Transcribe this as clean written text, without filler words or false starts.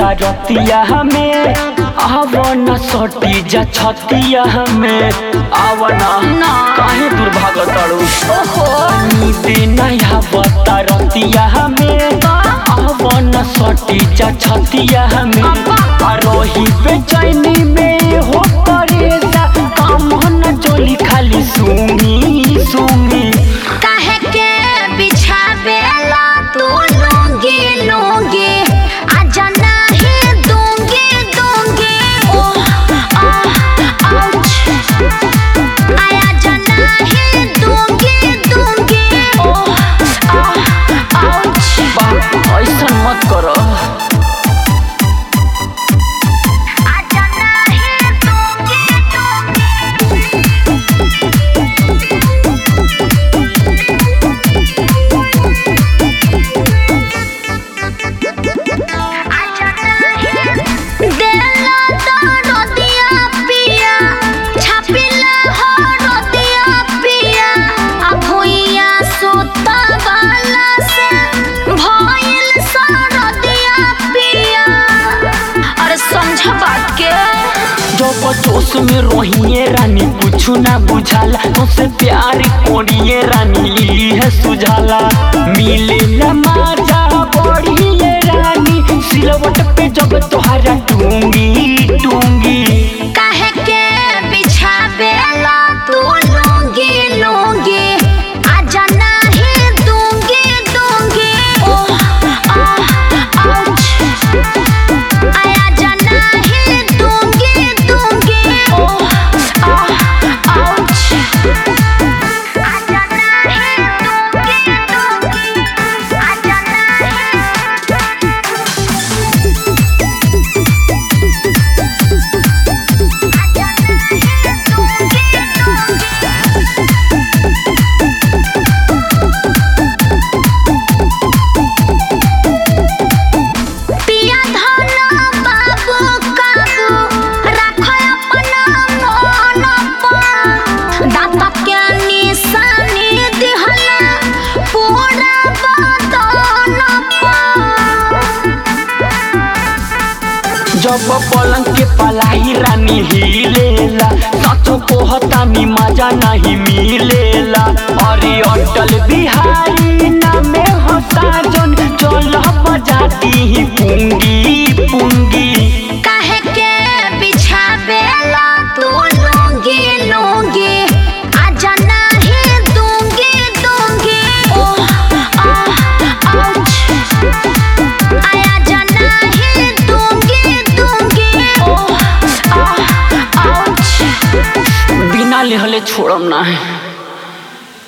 आवता रतिया हमें आवना सटी जा छतिया हमें आवना काहे दूर भागताड़ू नींदे नहीं आवता रतिया हमें आवना सटी जा छतिया हमें रही बेचैनी में हो करेजा काम न चोली खाली सूंगी सूंगी काहे के बिछावेला तू लूंगी लूंगी आजा नहीं दूंगी दूंगी आउच आजा नहीं दूंगी दूंगी आउच ऐसा मत करो जोश में रोहिए रानी कुछ ना बुझाला तुझसे प्यार कोरिए रानी है सुझाला मिले न मजा बढ़िए रानी सिलवट पे जब तोहरा टूंगी टूंगी काहे के बिछावेला तू लूंगी लूंगी आजा नहीं दूंगी दूंगी आउच आजा नहीं दूंगी दूंगी आउच आजा नहीं दूंगी दूंगी आजा जब पलंग के पलाई रानी हिलेला साथों को हतानी मजा नहीं मिलेला अरे अटल बिहारी नामे होता जन चल बजाती ही पूंगी पूंगी काहे के बिछावेला तू लूंगी लूंगी आजा नहीं दूंगी दूंगी आउच आजा नहीं दूंगी दूंगी आउच बिना लेहले छोड़म ना है।